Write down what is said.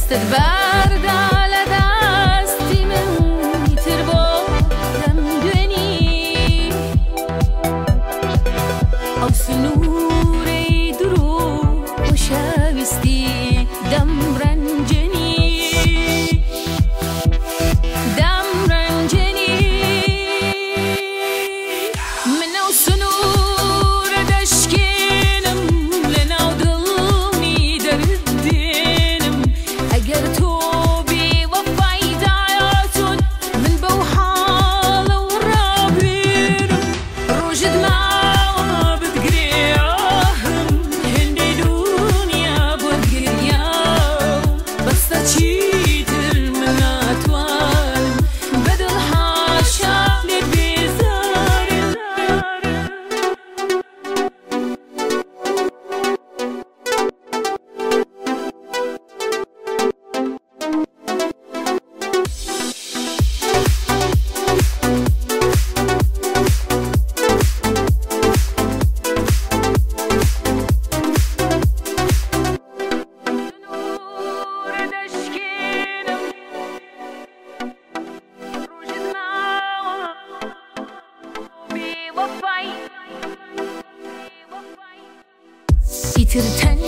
دستت بردال دستی من تر بودم دنی او سنوری درو و شوستی دم رنجنی من او سنور دشکنم لناو دل می دردنم اگر تو بی وفای دایتون من بو حال و را بیرم روجد ما بتگریهم هندی دنیا بتگریم بستا چیتر من نتوانم بدل هاشا لبیزارم Yitirten